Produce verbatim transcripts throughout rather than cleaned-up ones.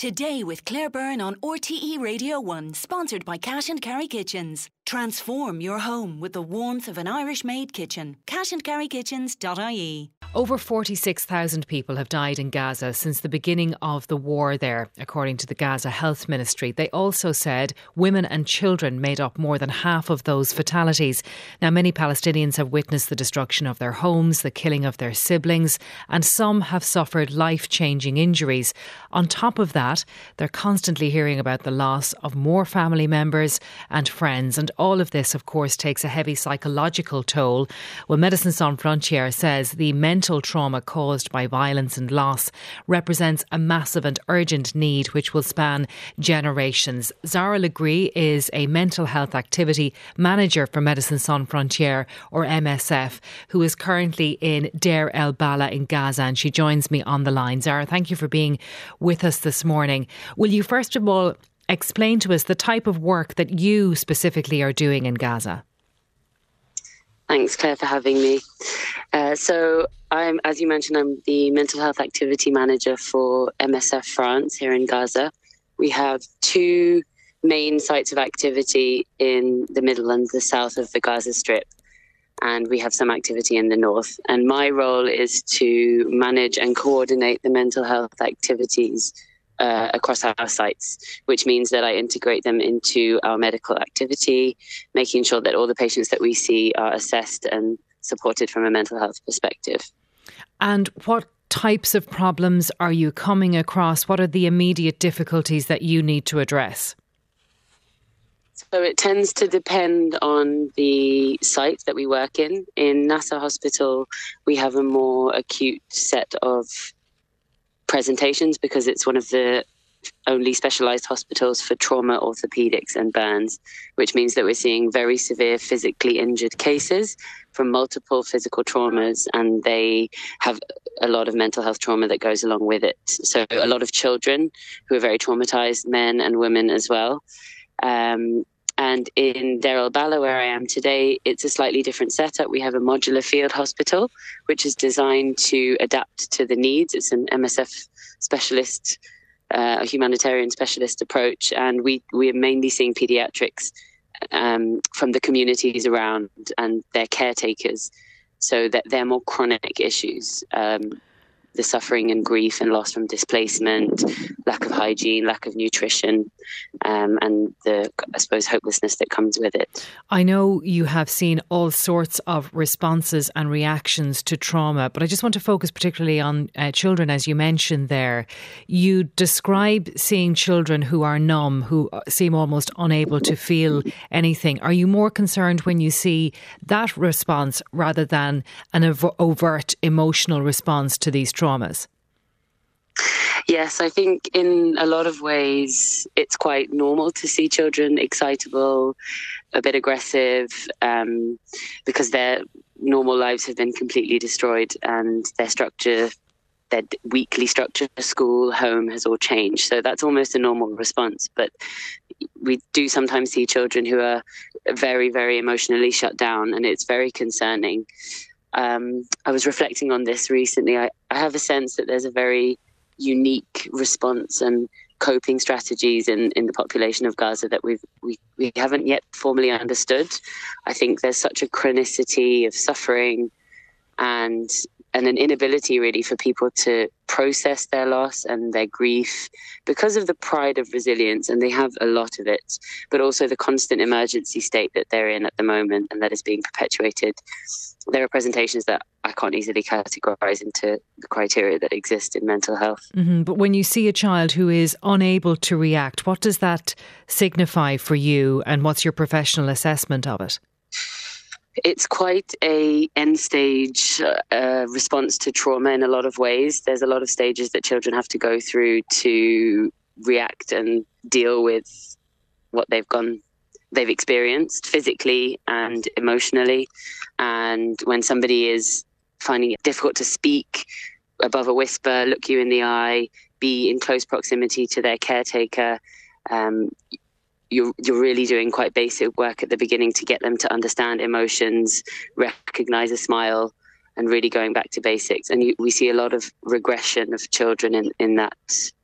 Today with Claire Byrne on R T E Radio one, sponsored by Cash and Carry Kitchens. Transform your home with the warmth of an Irish-made kitchen. cash and carry kitchens dot I E. Over forty-six thousand people have died in Gaza since the beginning of the war there, according to the Gaza Health Ministry. They also said women and children made up more than half of those fatalities. Now, many Palestinians have witnessed the destruction of their homes, the killing of their siblings, and some have suffered life-changing injuries. On top of that, they're constantly hearing about the loss of more family members and friends, and all of this, of course, takes a heavy psychological toll. Well, Médecins Sans Frontières says the mental trauma caused by violence and loss represents a massive and urgent need which will span generations. Zara Legree is a mental health activity manager for Médecins Sans Frontières, or M S F, who is currently in Deir el Bala in Gaza, and she joins me on the line. Zara, thank you for being with us this morning. Will you first of all explain to us the type of work that you specifically are doing in Gaza? Thanks, Claire, for having me. Uh, so I'm, as you mentioned, I'm the mental health activity manager for M S F France here in Gaza. We have two main sites of activity in the middle and the south of the Gaza Strip, and we have some activity in the north. And my role is to manage and coordinate the mental health activities Uh, across our sites, which means that I integrate them into our medical activity, making sure that all the patients that we see are assessed and supported from a mental health perspective. And what types of problems are you coming across? What are the immediate difficulties that you need to address? So it tends to depend on the site that we work in. In Nasser Hospital, we have a more acute set of presentations because it's one of the only specialised hospitals for trauma, orthopaedics and burns, which means that we're seeing very severe physically injured cases from multiple physical traumas, and they have a lot of mental health trauma that goes along with it. So a lot of children who are very traumatised, men and women as well. Um, And in Deir el Bala, where I am today, it's a slightly different setup. We have a modular field hospital, which is designed to adapt to the needs. It's an M S F specialist, uh, a humanitarian specialist approach. And we, we are mainly seeing paediatrics um, from the communities around and their caretakers, so that they're more chronic issues. Um, the suffering and grief and loss from displacement, lack of hygiene, lack of nutrition, um, and the, I suppose, hopelessness that comes with it. I know you have seen all sorts of responses and reactions to trauma, but I just want to focus particularly on uh, children, as you mentioned there. You describe seeing children who are numb, who seem almost unable to feel anything. Are you more concerned when you see that response rather than an overt emotional response to these traumas? Yes, I think in a lot of ways it's quite normal to see children excitable, a bit aggressive, um, because their normal lives have been completely destroyed and their structure, their weekly structure, school, home has all changed. So that's almost a normal response. But we do sometimes see children who are very, very emotionally shut down, and it's very concerning. Um, I was reflecting on this recently. I, I have a sense that there's a very unique response and coping strategies in, in the population of Gaza that we've, we we haven't yet formally understood. I think there's such a chronicity of suffering and and an inability really for people to process their loss and their grief because of the pride of resilience, and they have a lot of it, but also the constant emergency state that they're in at the moment and that is being perpetuated. There are presentations that I can't easily categorise into the criteria that exist in mental health. Mm-hmm. But when you see a child who is unable to react, what does that signify for you, and what's your professional assessment of it? It's quite a end stage uh, response to trauma in a lot of ways. There's a lot of stages that children have to go through to react and deal with what they've gone, they've experienced physically and emotionally. And when somebody is finding it difficult to speak above a whisper, look you in the eye, be in close proximity to their caretaker, um, You're, you're really doing quite basic work at the beginning to get them to understand emotions, recognise a smile, and really going back to basics. And you, we see a lot of regression of children in, in that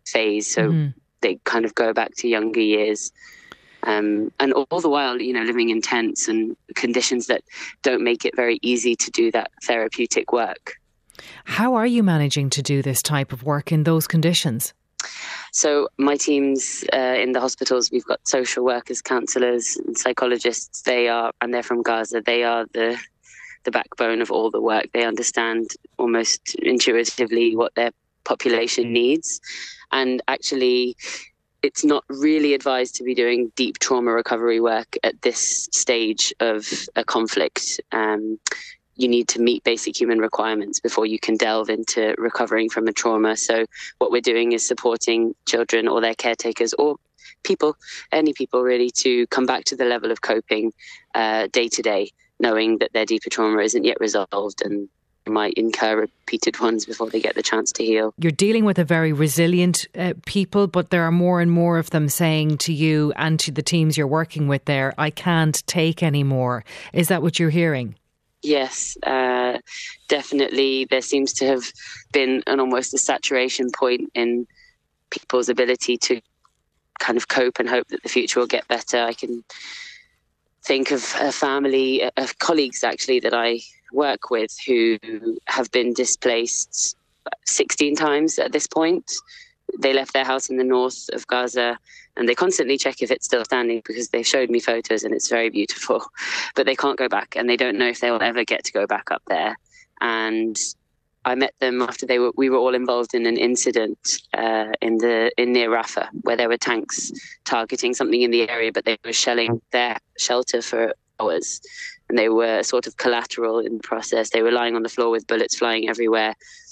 phase. So mm-hmm. they kind of go back to younger years. Um, and all, all the while, you know, living in tents and conditions that don't make it very easy to do that therapeutic work. How are you managing to do this type of work in those conditions? So my teams uh, in the hospitals, we've got social workers, counsellors and psychologists. They are, and they're from Gaza. They are the the backbone of all the work. They understand almost intuitively what their population needs. And actually, it's not really advised to be doing deep trauma recovery work at this stage of a conflict. Um, you need to meet basic human requirements before you can delve into recovering from a trauma. So what we're doing is supporting children or their caretakers or people, any people really, to come back to the level of coping uh, day to day, knowing that their deeper trauma isn't yet resolved and might incur repeated ones before they get the chance to heal. You're dealing with a very resilient uh, people, but there are more and more of them saying to you and to the teams you're working with there, I can't take any more. Is that what you're hearing? Yes, uh, definitely. There seems to have been an almost a saturation point in people's ability to kind of cope and hope that the future will get better. I can think of a family of colleagues actually that I work with who have been displaced sixteen times at this point. They left their house in the north of Gaza and they constantly check if it's still standing because they've showed me photos and it's very beautiful, but they can't go back and they don't know if they'll ever get to go back up there. And I met them after they were, we were all involved in an incident uh, in the in near Rafah where there were tanks targeting something in the area, but they were shelling their shelter for hours. And they were sort of collateral in the process. They were lying on the floor with bullets flying everywhere.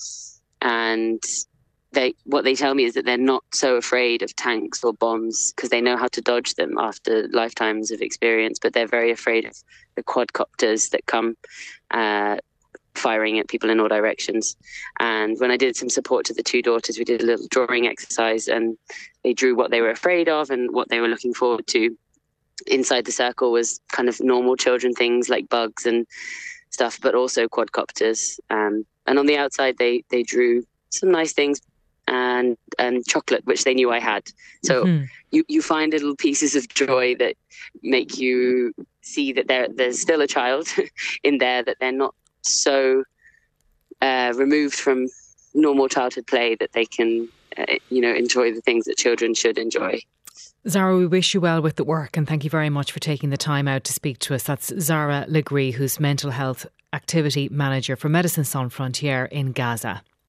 And they, what they tell me is that they're not so afraid of tanks or bombs because they know how to dodge them after lifetimes of experience, but they're very afraid of the quadcopters that come uh, firing at people in all directions. And when I did some support to the two daughters, we did a little drawing exercise and they drew what they were afraid of and what they were looking forward to. Inside the circle was kind of normal children things like bugs and stuff, but also quadcopters. Um, and on the outside, they they drew some nice things and and chocolate, which they knew I had. So mm-hmm. you, you find little pieces of joy that make you see that there there's still a child in there, that they're not so uh, removed from normal childhood play that they can, uh, you know, enjoy the things that children should enjoy. Zara, we wish you well with the work and thank you very much for taking the time out to speak to us. That's Zara Legris, who's Mental Health Activity Manager for Médecins Sans Frontières in Gaza.